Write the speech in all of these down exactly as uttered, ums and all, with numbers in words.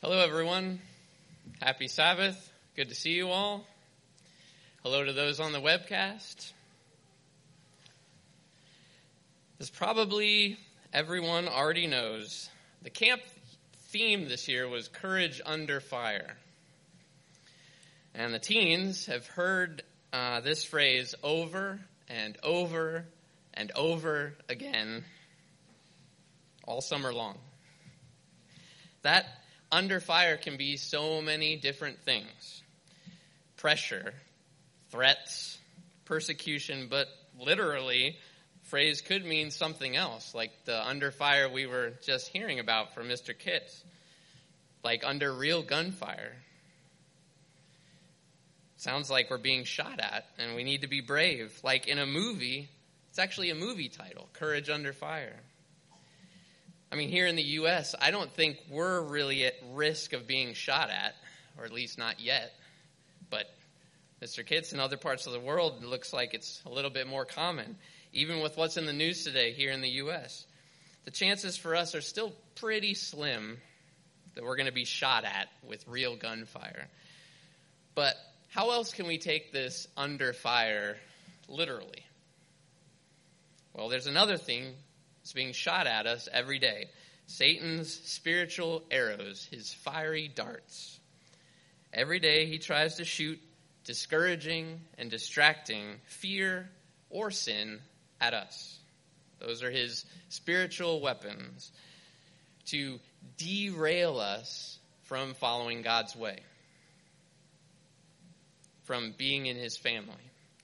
Hello, everyone. Happy Sabbath. Good to see you all. Hello to those on the webcast. As probably everyone already knows, the camp theme this year was Courage Under Fire. And the teens have heard uh, this phrase over and over and over again all summer long. That under fire can be so many different things. Pressure, threats, persecution, but literally, phrase could mean something else, like the under fire we were just hearing about from Mister Kitts, like under real gunfire. Sounds like we're being shot at, and we need to be brave. Like in a movie, it's actually a movie title, Courage Under Fire. I mean, here in the U S, I don't think we're really at risk of being shot at, or at least not yet. But Mister Kitts, in other parts of the world, it looks like it's a little bit more common. Even with what's in the news today here in the U S, the chances for us are still pretty slim that we're going to be shot at with real gunfire. But how else can we take this under fire literally? Well, there's another thing. It's being shot at us every day. Satan's spiritual arrows, his fiery darts. Every day he tries to shoot discouraging and distracting fear or sin at us. Those are his spiritual weapons to derail us from following God's way, from being in his family.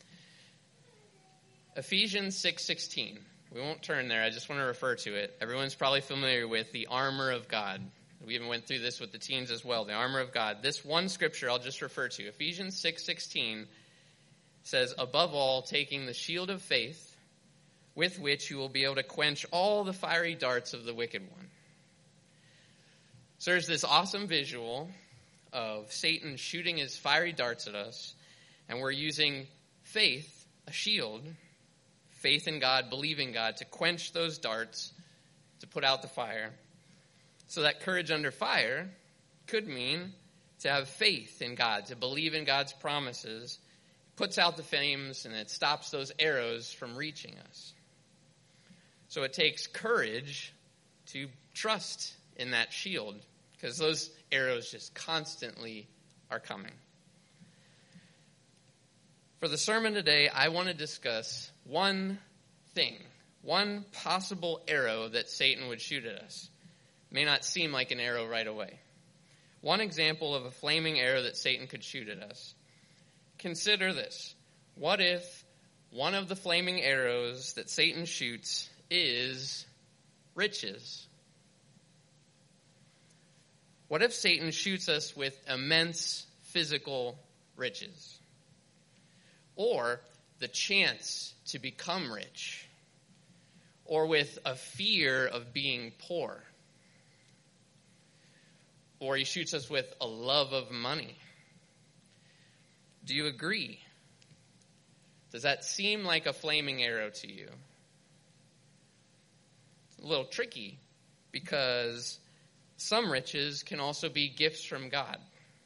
Ephesians six sixteen. We won't turn there. I just want to refer to it. Everyone's probably familiar with the armor of God. We even went through this with the teens as well, the armor of God. This one scripture I'll just refer to. Ephesians six sixteen says, above all, taking the shield of faith, with which you will be able to quench all the fiery darts of the wicked one. So there's this awesome visual of Satan shooting his fiery darts at us, and we're using faith, a shield, faith in God, believing God, to quench those darts, to put out the fire. So that courage under fire could mean to have faith in God, to believe in God's promises, puts out the flames, and it stops those arrows from reaching us. So it takes courage to trust in that shield, because those arrows just constantly are coming. For the sermon today, I want to discuss one thing, one possible arrow that Satan would shoot at us. It may not seem like an arrow right away. One example of a flaming arrow that Satan could shoot at us. Consider this. What if one of the flaming arrows that Satan shoots is riches? What if Satan shoots us with immense physical riches? Or the chance to become rich, or with a fear of being poor, or he shoots us with a love of money. Do you agree? Does that seem like a flaming arrow to you? It's a little tricky, because some riches can also be gifts from God,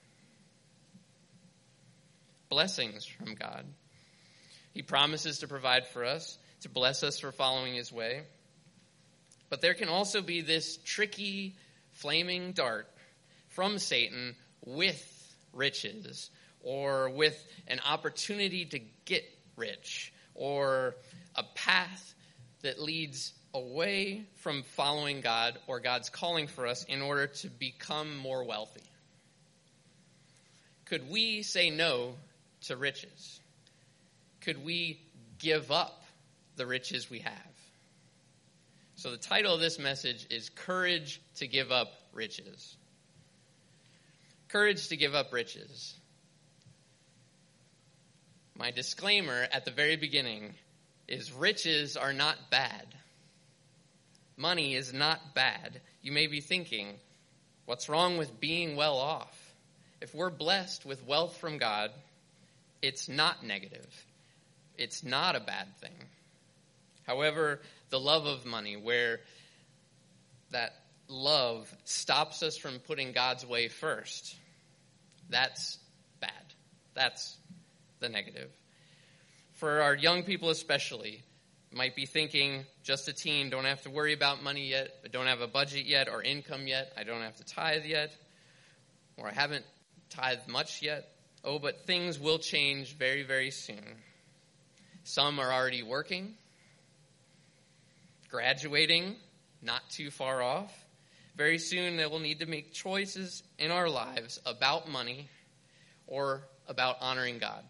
blessings from God. He promises to provide for us, to bless us for following his way. But there can also be this tricky, flaming dart from Satan with riches, or with an opportunity to get rich, or a path that leads away from following God or God's calling for us in order to become more wealthy. Could we say no to riches? Could we give up the riches we have? So the title of this message is Courage to Give Up Riches. Courage to give up riches. My disclaimer at the very beginning is riches are not bad. Money is not bad. You may be thinking, what's wrong with being well off? If we're blessed with wealth from God, it's not negative. It's not a bad thing. However, the love of money, where that love stops us from putting God's way first, that's bad. That's the negative. For our young people especially, might be thinking, just a teen, don't have to worry about money yet, I don't have a budget yet or income yet, I don't have to tithe yet, or I haven't tithed much yet. Oh, but things will change very, very soon. Some are already working, graduating, not too far off. Very soon they will need to make choices in our lives about money or about honoring God.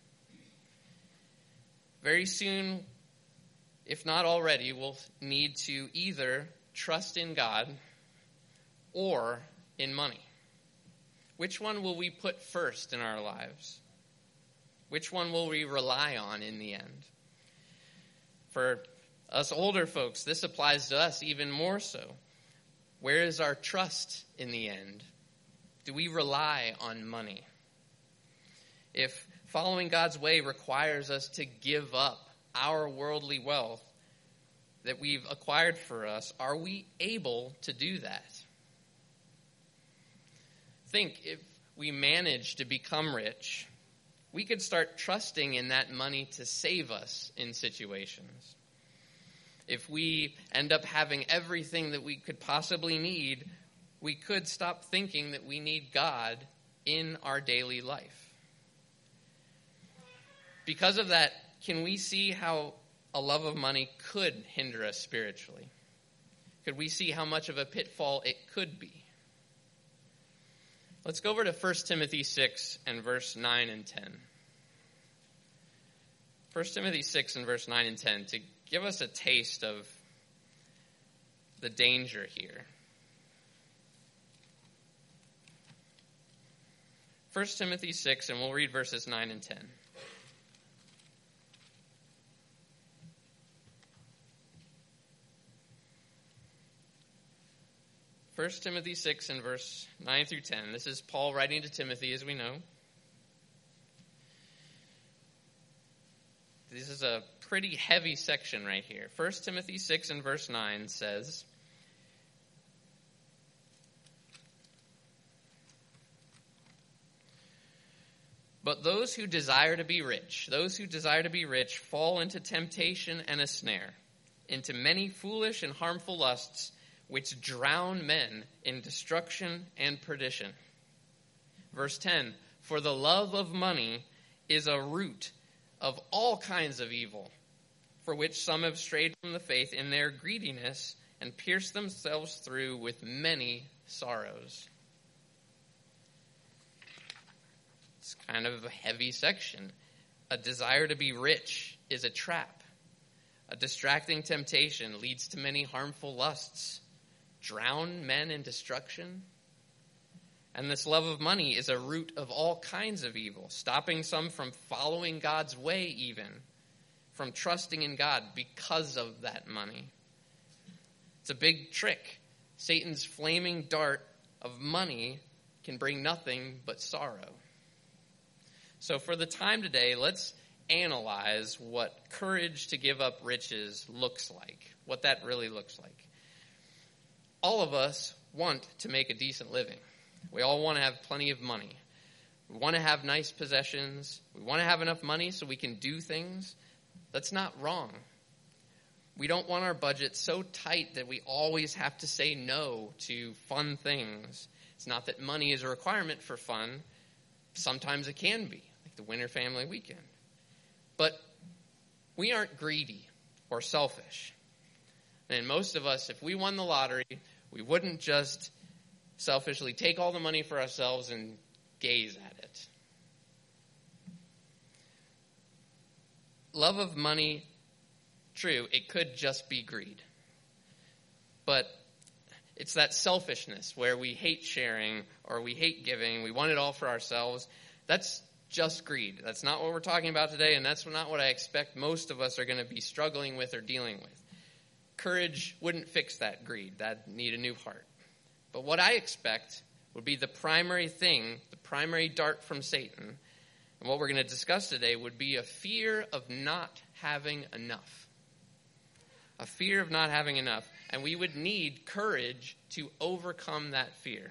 Very soon, if not already, we'll need to either trust in God or in money. Which one will we put first in our lives? Which one will we rely on in the end? For us older folks, this applies to us even more so. Where is our trust in the end? Do we rely on money? If following God's way requires us to give up our worldly wealth that we've acquired for us, are we able to do that? Think, if we manage to become rich, we could start trusting in that money to save us in situations. If we end up having everything that we could possibly need, we could stop thinking that we need God in our daily life. Because of that, can we see how a love of money could hinder us spiritually? Could we see how much of a pitfall it could be? Let's go over to First Timothy six and verse nine and ten. First Timothy six and verse nine and ten to give us a taste of the danger here. First Timothy six, and we'll read verses nine and ten. First Timothy six and verse nine through ten. This is Paul writing to Timothy, as we know. This is a pretty heavy section right here. First Timothy six and verse nine says, "But those who desire to be rich, those who desire to be rich fall into temptation and a snare, into many foolish and harmful lusts, which drown men in destruction and perdition." Verse ten, "For the love of money is a root of all kinds of evil, for which some have strayed from the faith in their greediness and pierced themselves through with many sorrows." It's kind of a heavy section. A desire to be rich is a trap. A distracting temptation leads to many harmful lusts. Drown men in destruction. And this love of money is a root of all kinds of evil, stopping some from following God's way even, from trusting in God because of that money. It's a big trick. Satan's flaming dart of money can bring nothing but sorrow. So for the time today, let's analyze what courage to give up riches looks like, what that really looks like. All of us want to make a decent living. We all want to have plenty of money. We want to have nice possessions. We want to have enough money so we can do things. That's not wrong. We don't want our budget so tight that we always have to say no to fun things. It's not that money is a requirement for fun. Sometimes it can be, like the Winter Family Weekend. But we aren't greedy or selfish. And most of us, if we won the lottery, we wouldn't just selfishly take all the money for ourselves and gaze at it. Love of money, true, it could just be greed. But it's that selfishness where we hate sharing or we hate giving, we want it all for ourselves. That's just greed. That's not what we're talking about today, and that's not what I expect most of us are going to be struggling with or dealing with. Courage wouldn't fix that greed. That'd need a new heart. But what I expect would be the primary thing, the primary dart from Satan, and what we're going to discuss today would be a fear of not having enough. A fear of not having enough. And we would need courage to overcome that fear.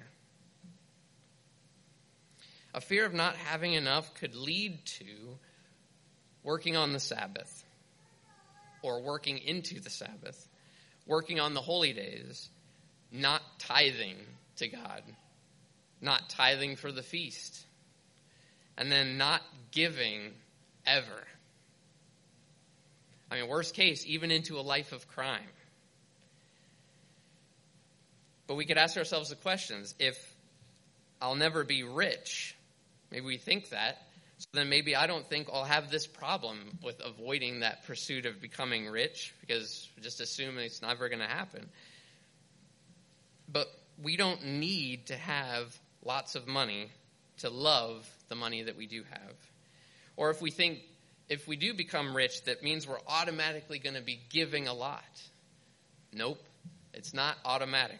A fear of not having enough could lead to working on the Sabbath, or working into the Sabbath, working on the holy days, not tithing to God, not tithing for the feast, and then not giving ever. I mean, worst case, even into a life of crime. But we could ask ourselves the questions. If I'll never be rich, maybe we think that, so then maybe I don't think I'll have this problem with avoiding that pursuit of becoming rich, because we just assume it's never going to happen. But we don't need to have lots of money to love the money that we do have. Or if we think if we do become rich, that means we're automatically going to be giving a lot. Nope, it's not automatic.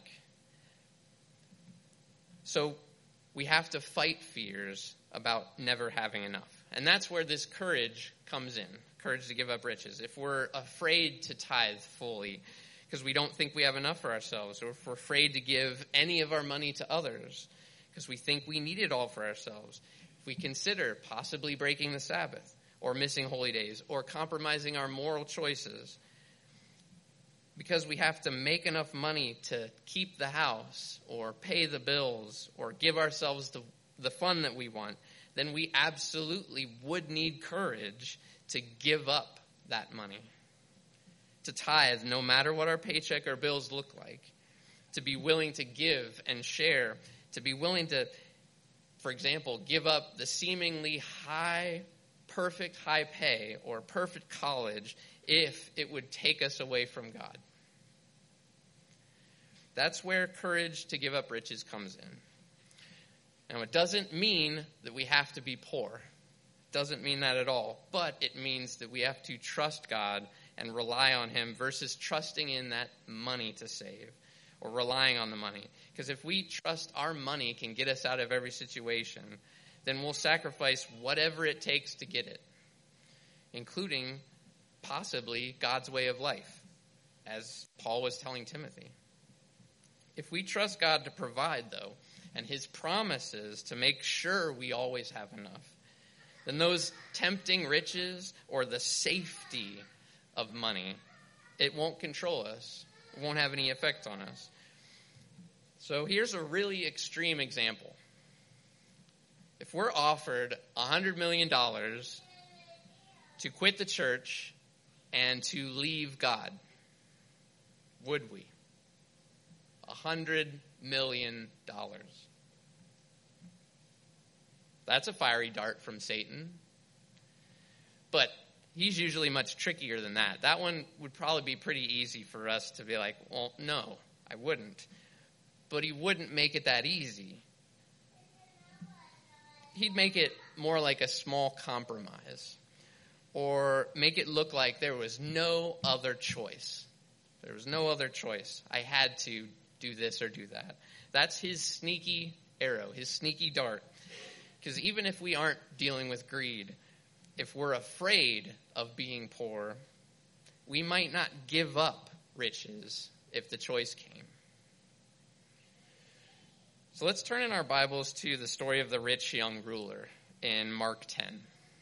So we have to fight fears about never having enough. And that's where this courage comes in, courage to give up riches. If we're afraid to tithe fully because we don't think we have enough for ourselves, or if we're afraid to give any of our money to others because we think we need it all for ourselves, if we consider possibly breaking the Sabbath or missing holy days or compromising our moral choices because we have to make enough money to keep the house or pay the bills or give ourselves the, the fun that we want, then we absolutely would need courage to give up that money, to tithe no matter what our paycheck or bills look like, to be willing to give and share, to be willing to, for example, give up the seemingly high, perfect high pay or perfect college if it would take us away from God. That's where courage to give up riches comes in. Now, it doesn't mean that we have to be poor. It doesn't mean that at all. But it means that we have to trust God and rely on him versus trusting in that money to save or relying on the money. Because if we trust our money can get us out of every situation, then we'll sacrifice whatever it takes to get it, including possibly God's way of life, as Paul was telling Timothy. If we trust God to provide, though, and his promises to make sure we always have enough, then those tempting riches or the safety of money, it won't control us. It won't have any effect on us. So here's a really extreme example. If we're offered one hundred million dollars to quit the church and to leave God, would we? one hundred million dollars. That's a fiery dart from Satan. But he's usually much trickier than that. That one would probably be pretty easy for us to be like, well, no, I wouldn't. But he wouldn't make it that easy. He'd make it more like a small compromise, or make it look like there was no other choice. There was no other choice. I had to do this or do that. That's his sneaky arrow, his sneaky dart. Because even if we aren't dealing with greed, if we're afraid of being poor, we might not give up riches if the choice came. So let's turn in our Bibles to the story of the rich young ruler in Mark ten.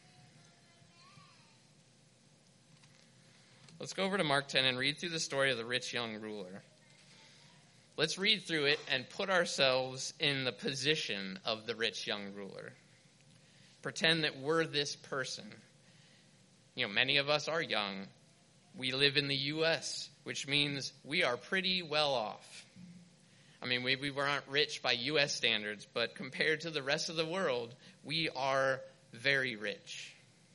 Let's go over to Mark ten and read through the story of the rich young ruler. Let's read through it and put ourselves in the position of the rich young ruler. Pretend that we're this person. You know, many of us are young. We live in the U S, which means we are pretty well off. I mean, we, we aren't rich by U S standards, but compared to the rest of the world, we are very rich.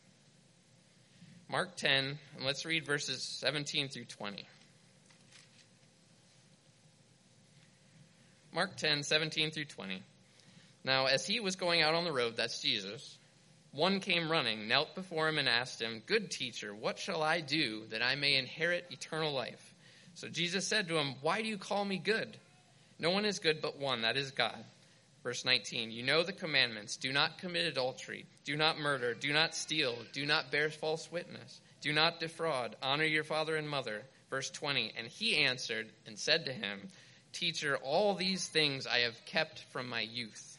Mark ten, and let's read verses seventeen through twenty. Mark ten, seventeen through twenty. Now, as he was going out on the road, that's Jesus, one came running, knelt before him and asked him, "Good teacher, what shall I do that I may inherit eternal life?" So Jesus said to him, "Why do you call me good? No one is good but one, that is God." Verse nineteen, "You know the commandments. Do not commit adultery. Do not murder. Do not steal. Do not bear false witness. Do not defraud. Honor your father and mother. Verse twenty, and he answered and said to him, Teacher, all these things I have kept from my youth.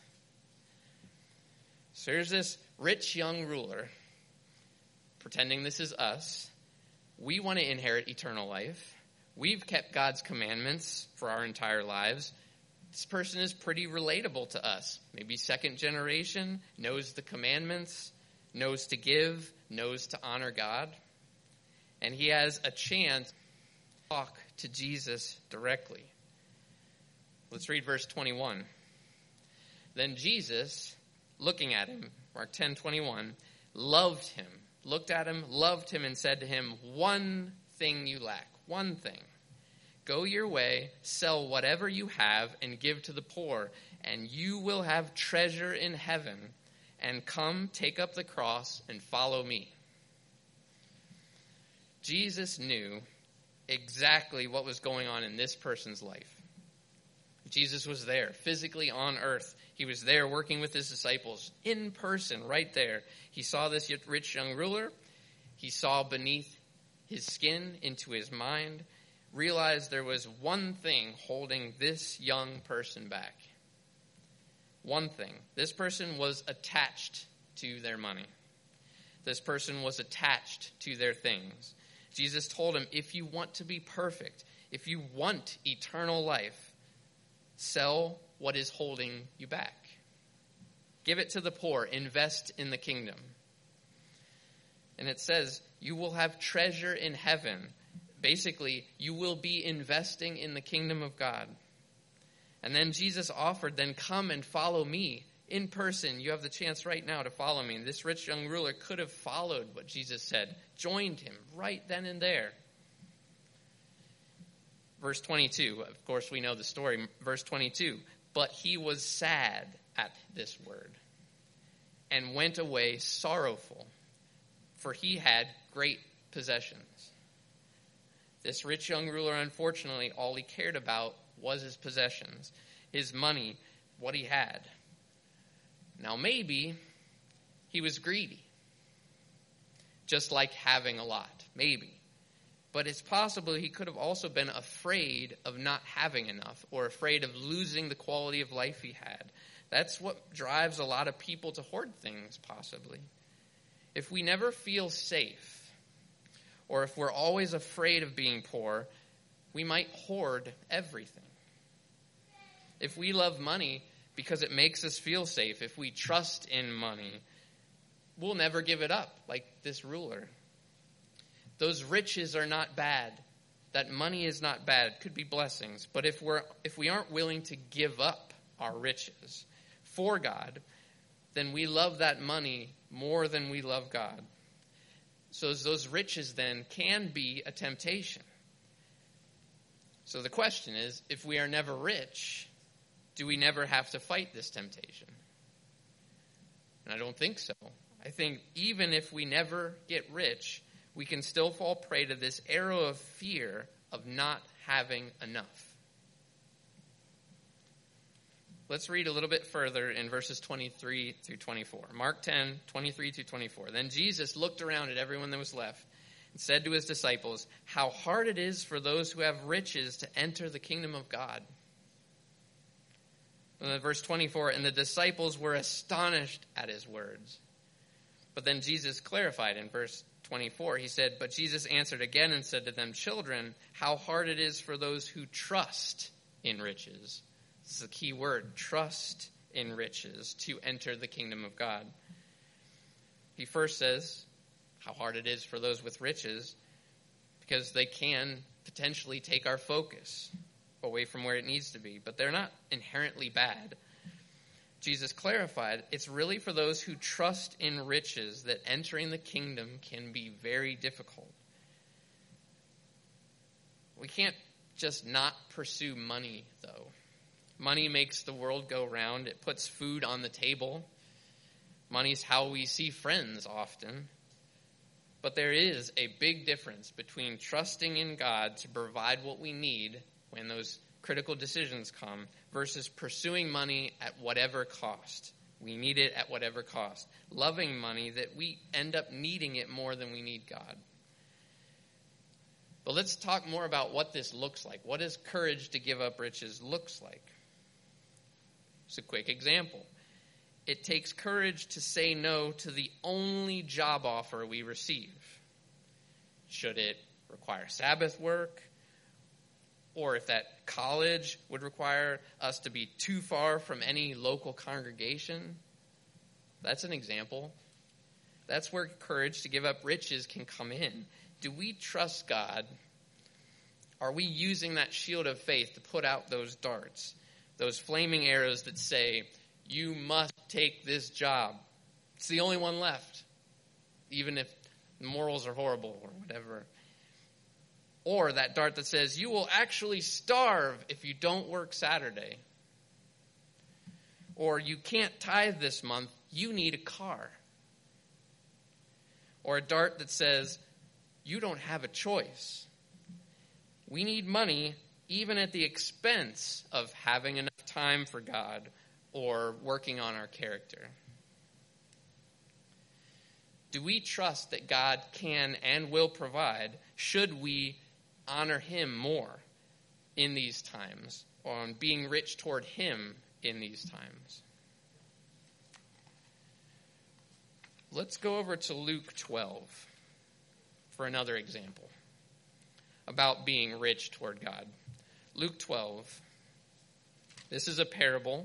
So here's this rich young ruler, pretending this is us. We want to inherit eternal life. We've kept God's commandments for our entire lives. This person is pretty relatable to us. Maybe second generation, knows the commandments, knows to give, knows to honor God. And he has a chance to talk to Jesus directly. Let's read verse twenty-one. Then Jesus, looking at him, Mark ten twenty-one, loved him, looked at him, loved him, and said to him, One thing you lack, one thing. Go your way, sell whatever you have, and give to the poor, and you will have treasure in heaven. And come, take up the cross, and follow me. Jesus knew exactly what was going on in this person's life. Jesus was there, physically on earth. He was there working with his disciples, in person, right there. He saw this rich young ruler. He saw beneath his skin, into his mind, realized there was one thing holding this young person back. One thing. This person was attached to their money. This person was attached to their things. Jesus told him, if you want to be perfect, if you want eternal life, sell what is holding you back. Give it to the poor. Invest in the kingdom. And it says, you will have treasure in heaven. Basically, you will be investing in the kingdom of God. And then Jesus offered, then come and follow me in person. You have the chance right now to follow me. And this rich young ruler could have followed what Jesus said, joined him right then and there. Verse twenty-two, of course we know the story. Verse twenty-two, but he was sad at this word and went away sorrowful, for he had great possessions. This rich young ruler, unfortunately, all he cared about was his possessions, his money, what he had. Now maybe he was greedy, just like having a lot, maybe. But it's possible he could have also been afraid of not having enough or afraid of losing the quality of life he had. That's what drives a lot of people to hoard things, possibly. If we never feel safe, or if we're always afraid of being poor, we might hoard everything. If we love money because it makes us feel safe, if we trust in money, we'll never give it up like this ruler. Those riches are not bad. That money is not bad. It could be blessings. But if we're if we aren't willing to give up our riches for God, then we love that money more than we love God. So those riches then can be a temptation. So the question is, if we are never rich, do we never have to fight this temptation? And I don't think so. I think even if we never get rich, we can still fall prey to this arrow of fear of not having enough. Let's read a little bit further in verses twenty-three through twenty-four. Mark ten, twenty-three through twenty-four. Then Jesus looked around at everyone that was left and said to his disciples, how hard it is for those who have riches to enter the kingdom of God. And then verse twenty-four, and the disciples were astonished at his words. But then Jesus clarified in verse twenty-four. He said, but Jesus answered again and said to them, children, how hard it is for those who trust in riches. This is a key word, trust in riches, to enter the kingdom of God. He first says how hard it is for those with riches because they can potentially take our focus away from where it needs to be, but they're not inherently bad. Jesus clarified, it's really for those who trust in riches that entering the kingdom can be very difficult. We can't just not pursue money, though. Money makes the world go round. It puts food on the table. Money's how we see friends often. But there is a big difference between trusting in God to provide what we need when those critical decisions come versus pursuing money at whatever cost. We need it at whatever cost. Loving money that we end up needing it more than we need God. But let's talk more about what this looks like. What does courage to give up riches looks like? Just a quick example. It takes courage to say no to the only job offer we receive. Should it require Sabbath work? Or if that college would require us to be too far from any local congregation? That's an example. That's where courage to give up riches can come in. Do we trust God? Are we using that shield of faith to put out those darts, those flaming arrows that say, you must take this job? It's the only one left, even if the morals are horrible or whatever. Or that dart that says, you will actually starve if you don't work Saturday. Or you can't tithe this month, you need a car. Or a dart that says, you don't have a choice. We need money even at the expense of having enough time for God or working on our character. Do we trust that God can and will provide? Should we honor him more in these times, on being rich toward him in these times? Let's go over to Luke twelve for another example about being rich toward God. Luke twelve. This is a parable.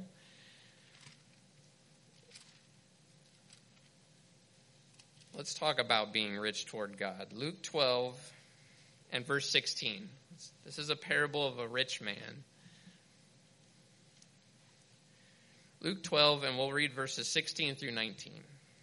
Let's talk about being rich toward God. Luke twelve and verse sixteen. This is a parable of a rich man. Luke twelve, and we'll read verses sixteen through nineteen.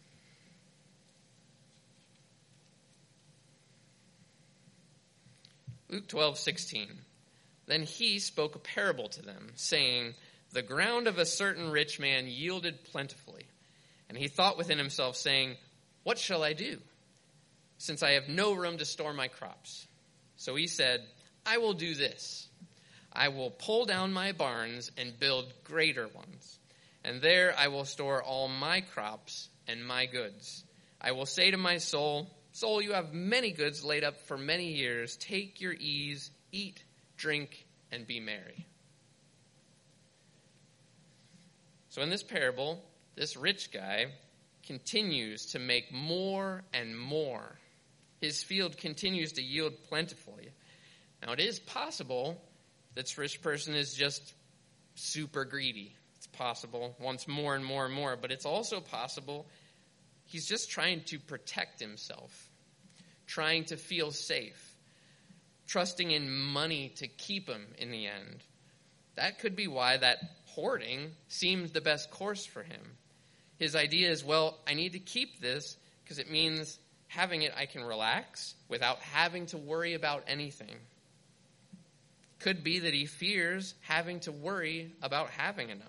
Luke twelve, sixteen. Then he spoke a parable to them, saying, the ground of a certain rich man yielded plentifully. And he thought within himself, saying, what shall I do, since I have no room to store my crops? So he said, I will do this. I will pull down my barns and build greater ones. And there I will store all my crops and my goods. I will say to my soul, soul, you have many goods laid up for many years. Take your ease, eat, drink, and be merry. So in this parable, this rich guy continues to make more and more. His field continues to yield plentifully. Now, it is possible this rich person is just super greedy. It's possible, wants more and more and more, but it's also possible he's just trying to protect himself, trying to feel safe, trusting in money to keep him in the end. That could be why that hoarding seems the best course for him. His idea is, well, I need to keep this because it means having it I can relax without having to worry about anything. Could be that he fears having to worry about having enough.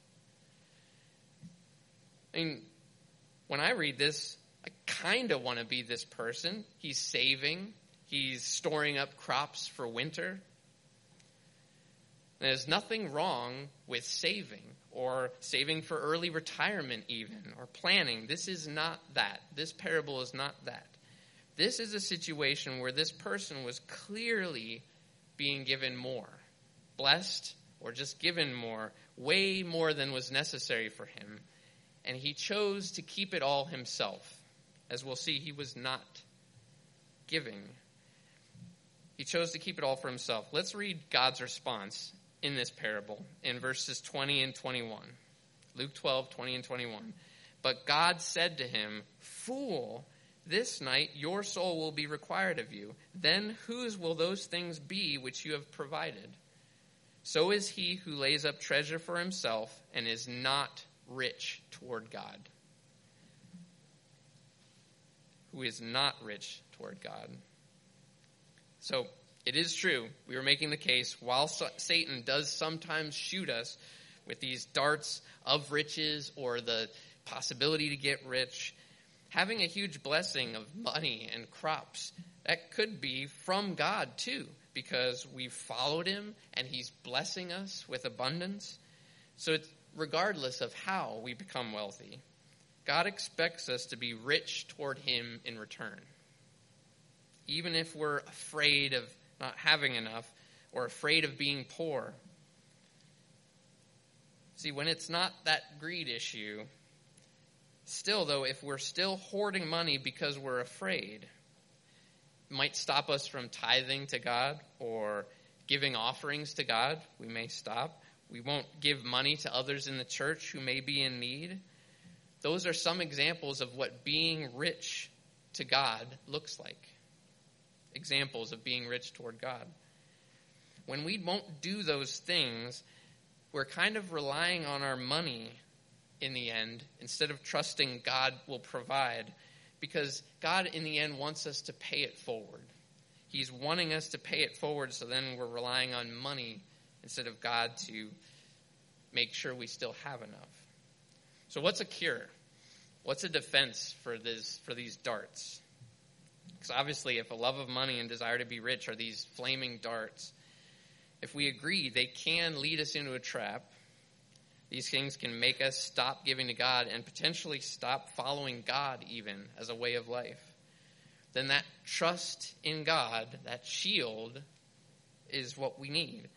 I mean, when I read this, I kind of want to be this person. He's saving. He's storing up crops for winter. There's nothing wrong with saving or saving for early retirement even, or planning. This is not that. This parable is not that. This is a situation where this person was clearly being given more, blessed or just given more, way more than was necessary for him. And he chose to keep it all himself. As we'll see, he was not giving. He chose to keep it all for himself. Let's read God's response in this parable in verses twenty and twenty-one. Luke twelve, twenty and twenty-one. But God said to him, fool, this night your soul will be required of you. Then whose will those things be which you have provided? So is he who lays up treasure for himself and is not rich toward God. Who is not rich toward God. So, it is true, we were making the case, while Satan does sometimes shoot us with these darts of riches or the possibility to get rich, having a huge blessing of money and crops, that could be from God too, because we've followed him and he's blessing us with abundance. So it's regardless of how we become wealthy, God expects us to be rich toward him in return. even if we're afraid of not having enough or afraid of being poor. See, when it's not that greed issue, still, though, if we're still hoarding money because we're afraid, it might stop us from tithing to God or giving offerings to God. We may stop. We won't give money to others in the church who may be in need. Those are some examples of what being rich to God looks like. Examples of being rich toward God. When we won't do those things, we're kind of relying on our money in the end instead of trusting God will provide, because God in the end wants us to pay it forward. He's wanting us to pay it forward, so then we're relying on money instead of God to make sure we still have enough. So what's a cure? What's a defense for this for these darts? Because obviously if a love of money and desire to be rich are these flaming darts, if we agree they can lead us into a trap, these things can make us stop giving to God and potentially stop following God even as a way of life. Then that trust in God, that shield, is what we need.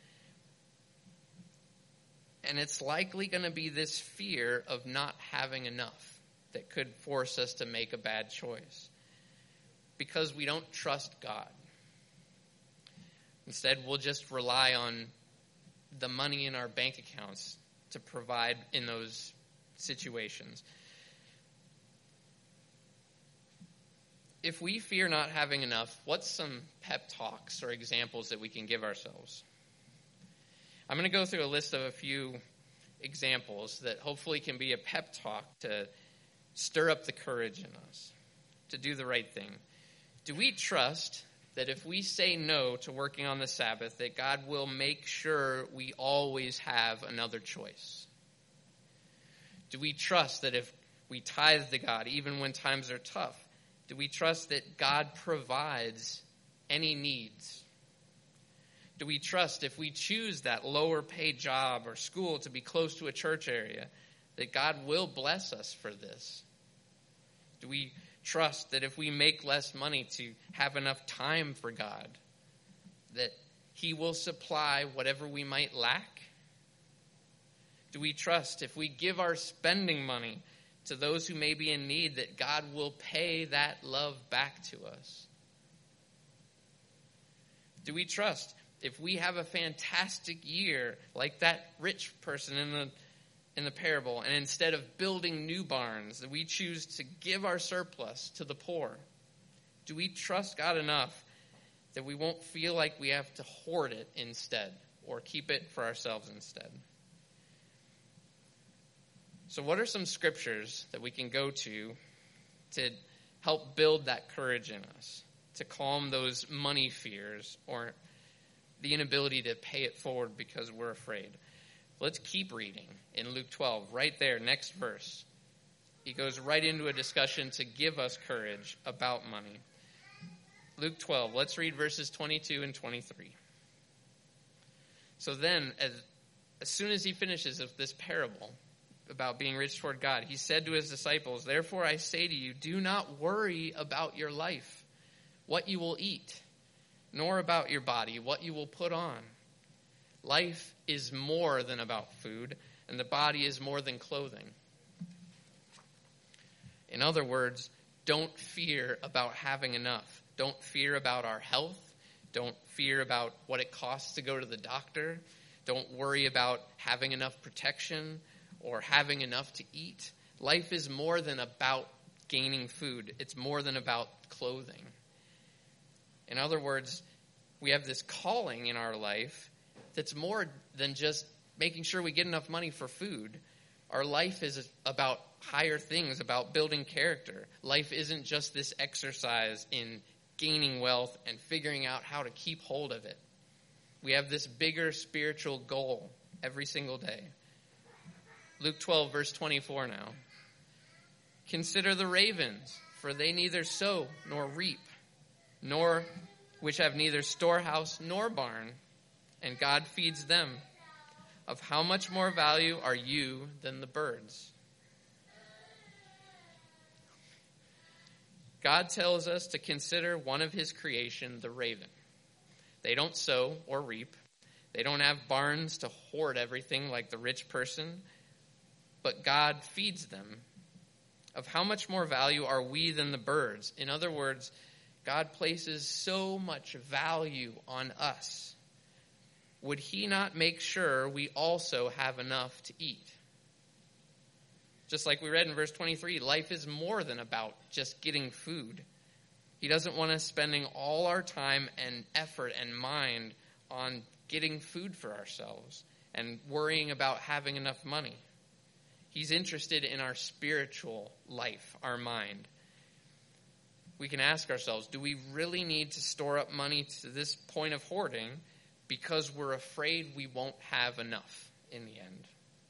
And it's likely going to be this fear of not having enough that could force us to make a bad choice, because we don't trust God. Instead, we'll just rely on the money in our bank accounts to provide in those situations. If we fear not having enough, what's some pep talks or examples that we can give ourselves? I'm going to go through a list of a few examples that hopefully can be a pep talk to stir up the courage in us to do the right thing. Do we trust that if we say no to working on the Sabbath, that God will make sure we always have another choice? Do we trust that if we tithe to God, even when times are tough, do we trust that God provides any needs? Do we trust if we choose that lower paid job or school to be close to a church area, that God will bless us for this? Do we trust that if we make less money to have enough time for God, that He will supply whatever we might lack? Do we trust if we give our spending money to those who may be in need, that God will pay that love back to us? Do we trust if we have a fantastic year like that rich person in the in the parable, and instead of building new barns, that we choose to give our surplus to the poor? Do we trust God enough that we won't feel like we have to hoard it instead or keep it for ourselves instead? So what are some scriptures that we can go to to help build that courage in us, to calm those money fears or the inability to pay it forward because we're afraid? Let's keep reading in Luke twelve, right there, next verse. He goes right into a discussion to give us courage about money. Luke twelve, let's read verses twenty-two and twenty-three. So then, as, as soon as he finishes of this parable about being rich toward God, he said to his disciples, "Therefore I say to you, do not worry about your life, what you will eat, nor about your body, what you will put on. Life is more than about food, and the body is more than clothing." In other words, don't fear about having enough. Don't fear about our health. Don't fear about what it costs to go to the doctor. Don't worry about having enough protection or having enough to eat. Life is more than about gaining food. It's more than about clothing. In other words, we have this calling in our life that's more than just making sure we get enough money for food. Our life is about higher things, about building character. Life isn't just this exercise in gaining wealth and figuring out how to keep hold of it. We have this bigger spiritual goal every single day. Luke twelve, verse twenty-four now. "Consider the ravens, for they neither sow nor reap, nor which have neither storehouse nor barn, and God feeds them. Of how much more value are you than the birds?" God tells us to consider one of his creation, the raven. They don't sow or reap. They don't have barns to hoard everything like the rich person, but God feeds them. Of how much more value are we than the birds? In other words, God places so much value on us. Would he not make sure we also have enough to eat? Just like we read in verse twenty-three, life is more than about just getting food. He doesn't want us spending all our time and effort and mind on getting food for ourselves and worrying about having enough money. He's interested in our spiritual life, our mind. We can ask ourselves, do we really need to store up money to this point of hoarding because we're afraid we won't have enough in the end?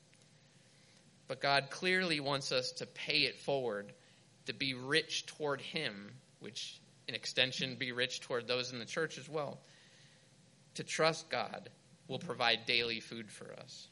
But God clearly wants us to pay it forward, to be rich toward him, which in extension be rich toward those in the church as well. To trust God will provide daily food for us.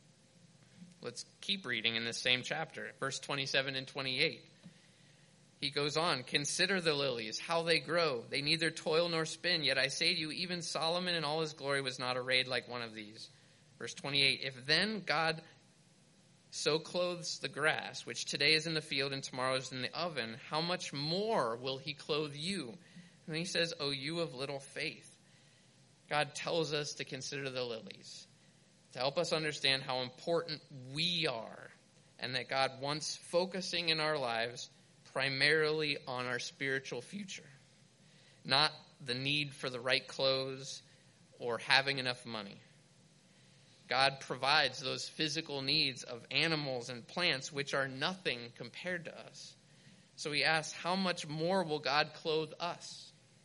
Let's keep reading in this same chapter, verse twenty-seven and twenty-eight. He goes on, consider the lilies, how they grow. They neither toil nor spin, yet I say to you, even Solomon in all his glory was not arrayed like one of these. Verse twenty-eight, if then God so clothes the grass, which today is in the field and tomorrow is in the oven, how much more will he clothe you? And he says, O you of little faith. God tells us to consider the lilies, to help us understand how important we are, and that God wants focusing in our lives primarily on our spiritual future, not the need for the right clothes or having enough money. God provides those physical needs of animals and plants, which are nothing compared to us. So he asks, how much more will God clothe us?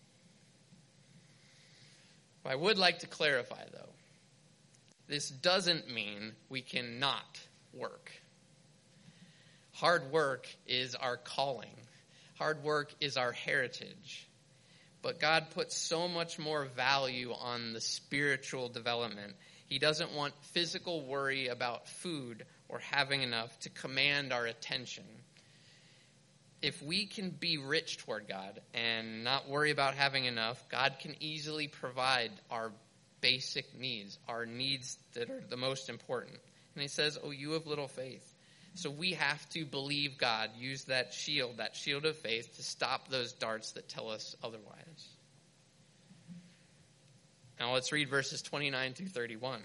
I would like to clarify, though, this doesn't mean we cannot work. Hard work is our calling. Hard work is our heritage. But God puts so much more value on the spiritual development. He doesn't want physical worry about food or having enough to command our attention. If we can be rich toward God and not worry about having enough, God can easily provide our basic needs, our needs that are the most important. And he says, oh, you of little faith. So we have to believe God, use that shield, that shield of faith, to stop those darts that tell us otherwise. Now let's read verses twenty-nine through thirty-one.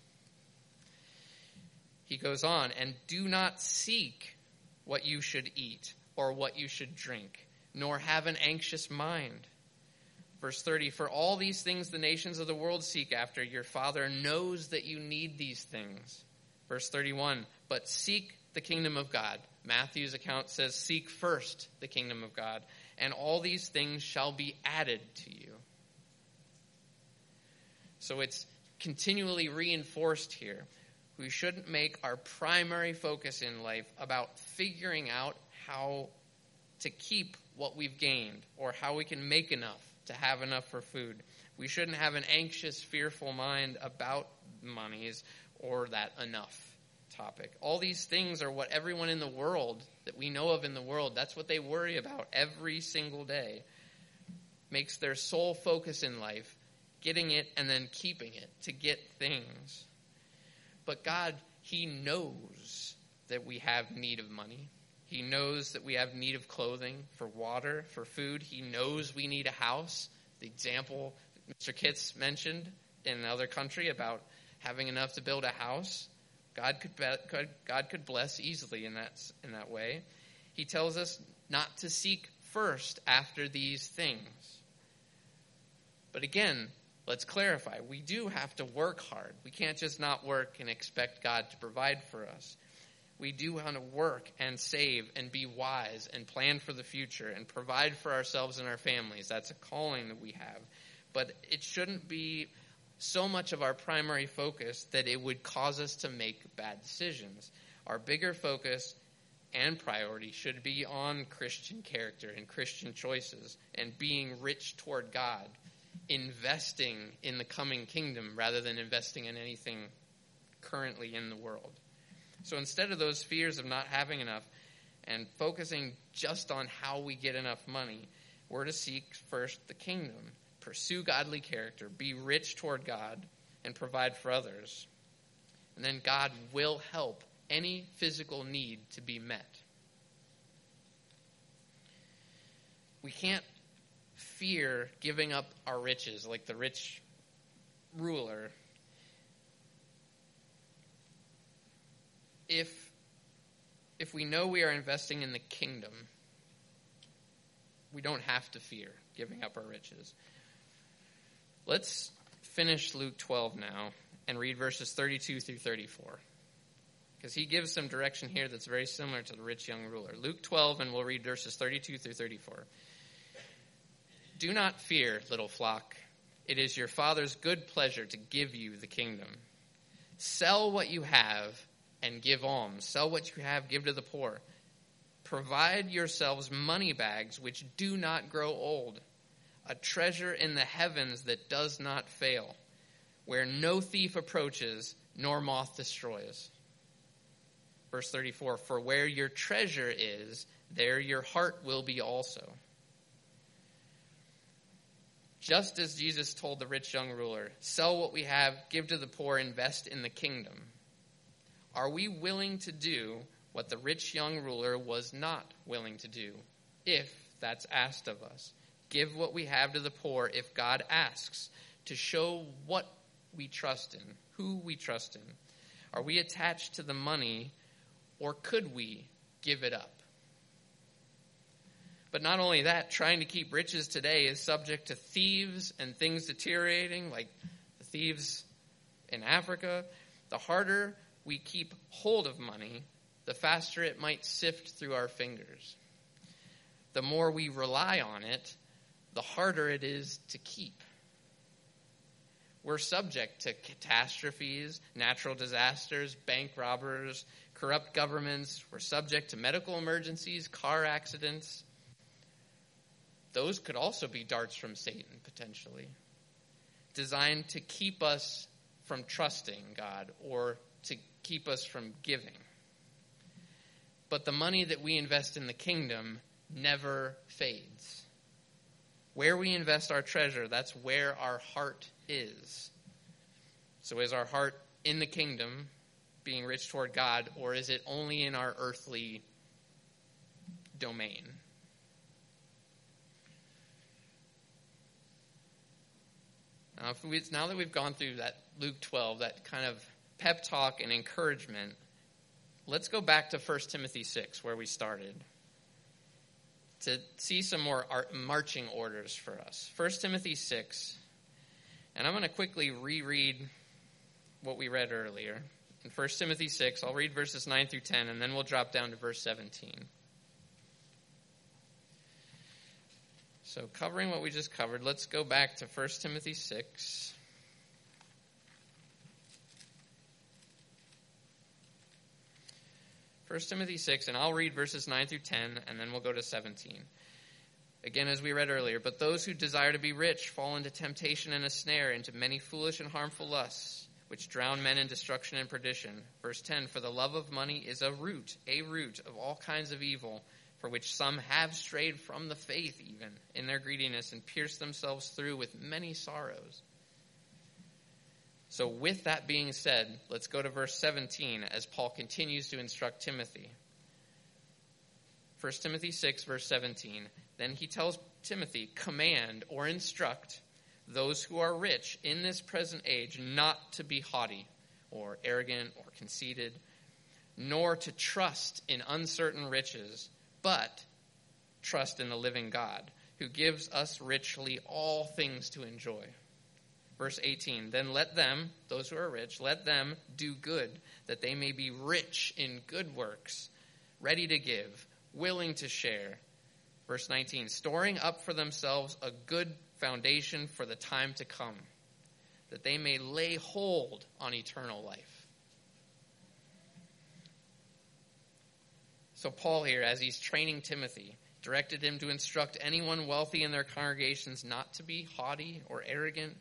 He goes on, and do not seek what you should eat or what you should drink, nor have an anxious mind. Verse thirty, for all these things the nations of the world seek after, your Father knows that you need these things. Verse thirty-one, but seek the kingdom of God. Matthew's account says, seek first the kingdom of God, and all these things shall be added to you. So it's continually reinforced here. We shouldn't make our primary focus in life about figuring out how to keep what we've gained or how we can make enough to have enough for food. We shouldn't have an anxious, fearful mind about monies or that enough topic. All these things are what everyone in the world that we know of in the world, that's what they worry about every single day. Makes their sole focus in life getting it and then keeping it to get things. But God, he knows that we have need of money. He knows that we have need of clothing, for water, for food. He knows we need a house. The example Mister Kitts mentioned in another country about having enough to build a house, God could, could God could bless easily in that in that way. He tells us not to seek first after these things. But again, let's clarify. We do have to work hard. We can't just not work and expect God to provide for us. We do want to work and save and be wise and plan for the future and provide for ourselves and our families. That's a calling that we have. But it shouldn't be so much of our primary focus that it would cause us to make bad decisions. Our bigger focus and priority should be on Christian character and Christian choices and being rich toward God, investing in the coming kingdom rather than investing in anything currently in the world. So instead of those fears of not having enough and focusing just on how we get enough money. We're to seek first the kingdom, pursue godly character, be rich toward God, and provide for others. And then God will help any physical need to be met. We can't fear giving up our riches like the rich ruler if if we know we are investing in the kingdom. We don't have to fear giving up our riches. Let's finish Luke twelve now and read verses thirty-two through thirty-four. Because he gives some direction here that's very similar to the rich young ruler. Luke twelve, and we'll read verses thirty-two through thirty-four. Do not fear, little flock. It is your Father's good pleasure to give you the kingdom. Sell what you have and give alms. Sell what you have, give to the poor. Provide yourselves money bags which do not grow old, a treasure in the heavens that does not fail, where no thief approaches nor moth destroys. Verse thirty-four, for where your treasure is, there your heart will be also. Just as Jesus told the rich young ruler, sell what we have, give to the poor, invest in the kingdom. Are we willing to do what the rich young ruler was not willing to do, if that's asked of us? Give what we have to the poor if God asks, to show what we trust in, who we trust in. Are we attached to the money, or could we give it up? But not only that, trying to keep riches today is subject to thieves and things deteriorating, like the thieves in Africa. The harder we keep hold of money, the faster it might sift through our fingers. The more we rely on it, the harder it is to keep. We're subject to catastrophes, natural disasters, bank robbers, corrupt governments. We're subject to medical emergencies, car accidents. Those could also be darts from Satan, potentially, designed to keep us from trusting God or to keep us from giving. But the money that we invest in the kingdom never fades. Where we invest our treasure, that's where our heart is. So is our heart in the kingdom, being rich toward God, or is it only in our earthly domain? Now, if we, now that we've gone through that Luke twelve, that kind of pep talk and encouragement, let's go back to First Timothy six, where we started, to see some more art, marching orders for us. First Timothy six, and I'm going to quickly reread what we read earlier. In First Timothy six, I'll read verses nine through ten, and then we'll drop down to verse seventeen. So covering what we just covered, let's go back to First Timothy six. First Timothy six, and I'll read verses nine through ten, and then we'll go to seventeen. Again, as we read earlier, but those who desire to be rich fall into temptation and a snare, into many foolish and harmful lusts, which drown men in destruction and perdition. Verse ten, for the love of money is a root, a root of all kinds of evil, for which some have strayed from the faith even in their greediness and pierced themselves through with many sorrows. So with that being said, let's go to verse seventeen as Paul continues to instruct Timothy. First Timothy six, verse seventeen. Then he tells Timothy, command or instruct those who are rich in this present age not to be haughty or arrogant or conceited, nor to trust in uncertain riches, but trust in the living God, who gives us richly all things to enjoy. Verse eighteen, then let them, those who are rich, let them do good, that they may be rich in good works, ready to give, willing to share. Verse nineteen, storing up for themselves a good foundation for the time to come, that they may lay hold on eternal life. So Paul here, as he's training Timothy, directed him to instruct anyone wealthy in their congregations not to be haughty or arrogant,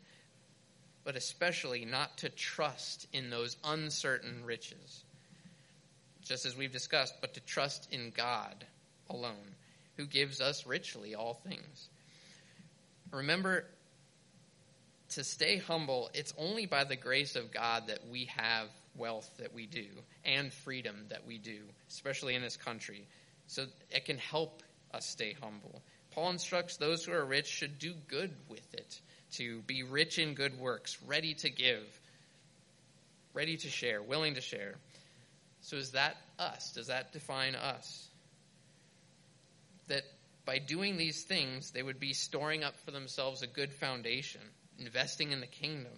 but especially not to trust in those uncertain riches. just as we've discussed, but to trust in God alone, who gives us richly all things. Remember, to stay humble, it's only by the grace of God that we have wealth that we do and freedom that we do, especially in this country. So it can help us stay humble. Paul instructs those who are rich should do good with it, to be rich in good works, ready to give, ready to share, willing to share. So is that us? Does that define us? That by doing these things, they would be storing up for themselves a good foundation, investing in the kingdom.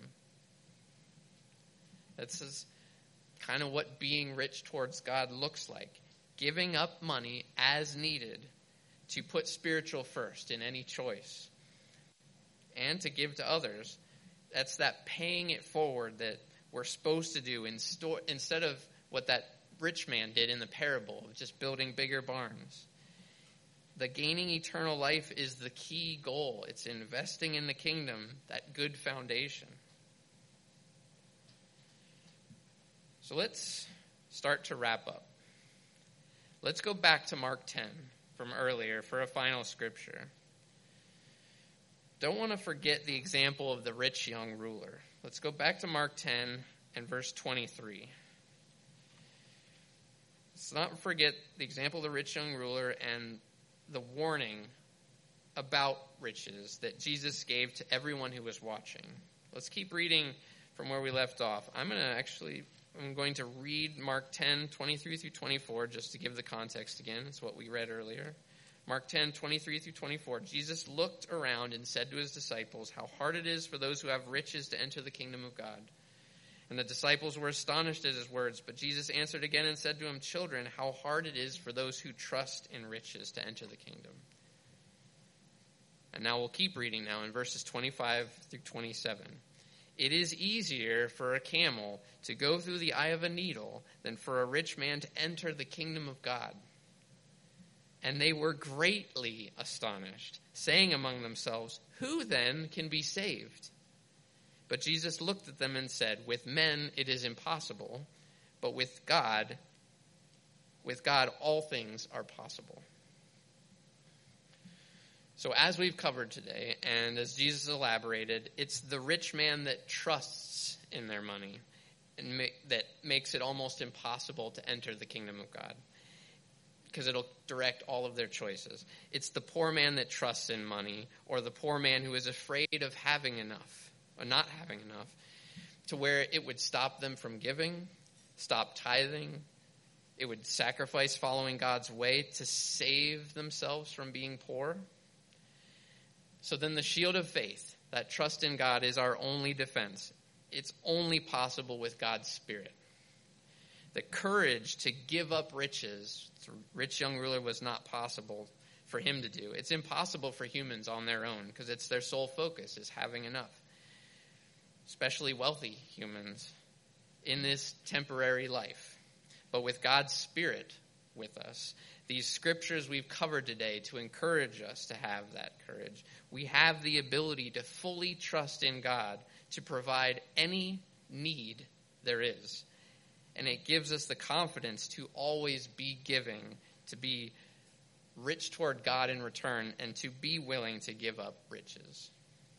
That's kind of what being rich towards God looks like. Giving up money as needed to put spiritual first in any choice and to give to others. That's that paying it forward that we're supposed to do in store, instead of what that rich man did in the parable of just building bigger barns. The gaining eternal life is the key goal. It's investing in the kingdom, that good foundation. So let's start to wrap up. Let's go back to Mark ten from earlier for a final scripture. Don't want to forget the example of the rich young ruler. Let's go back to Mark ten and verse twenty-three. Let's not forget the example of the rich young ruler and the warning about riches that Jesus gave to everyone who was watching. Let's keep reading from where we left off. I'm going to actually, I'm going to read Mark ten, twenty-three through twenty-four, just to give the context again. It's what we read earlier. Mark ten, twenty-three through twenty-four. Jesus looked around and said to his disciples, "How hard it is for those who have riches to enter the kingdom of God." And the disciples were astonished at his words. But Jesus answered again and said to them, "Children, how hard it is for those who trust in riches to enter the kingdom." And now we'll keep reading now in verses twenty-five through twenty-seven. "It is easier for a camel to go through the eye of a needle than for a rich man to enter the kingdom of God." And they were greatly astonished, saying among themselves, "Who then can be saved?" But Jesus looked at them and said, "With men it is impossible, but with God, with God all things are possible." So as we've covered today, and as Jesus elaborated, it's the rich man that trusts in their money and ma- that makes it almost impossible to enter the kingdom of God, because it'll direct all of their choices. It's the poor man that trusts in money, or the poor man who is afraid of having enough, or not having enough, to where it would stop them from giving, stop tithing. It would sacrifice following God's way to save themselves from being poor. So then the shield of faith, that trust in God, is our only defense. It's only possible with God's Spirit. The courage to give up riches, the rich young ruler, was not possible for him to do. It's impossible for humans on their own, because it's their sole focus is having enough. Especially wealthy humans in this temporary life. But with God's Spirit with us, these scriptures we've covered today to encourage us to have that courage, we have the ability to fully trust in God to provide any need there is. And it gives us the confidence to always be giving, to be rich toward God in return, and to be willing to give up riches.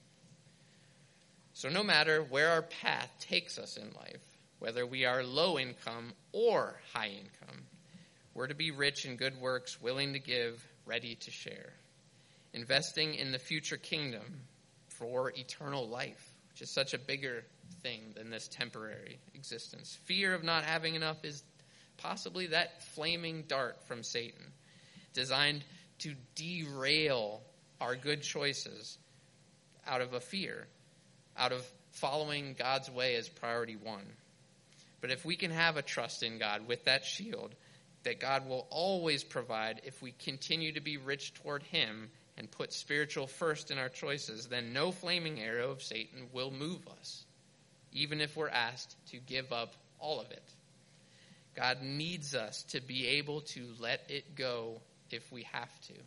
So no matter where our path takes us in life, whether we are low income or high income, we're to be rich in good works, willing to give, ready to share. Investing in the future kingdom for eternal life, which is such a bigger thing than this temporary existence. Fear of not having enough is possibly that flaming dart from Satan, designed to derail our good choices out of a fear, out of following God's way as priority one. But if we can have a trust in God with that shield, that God will always provide if we continue to be rich toward him and put spiritual first in our choices, then no flaming arrow of Satan will move us, even if we're asked to give up all of it. God needs us to be able to let it go if we have to.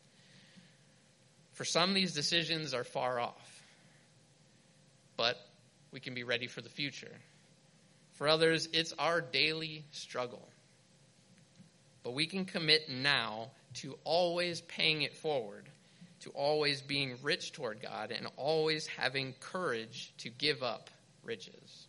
For some, these decisions are far off, but we can be ready for the future. For others, it's our daily struggle. But we can commit now to always paying it forward, to always being rich toward God, and always having courage to give up riches.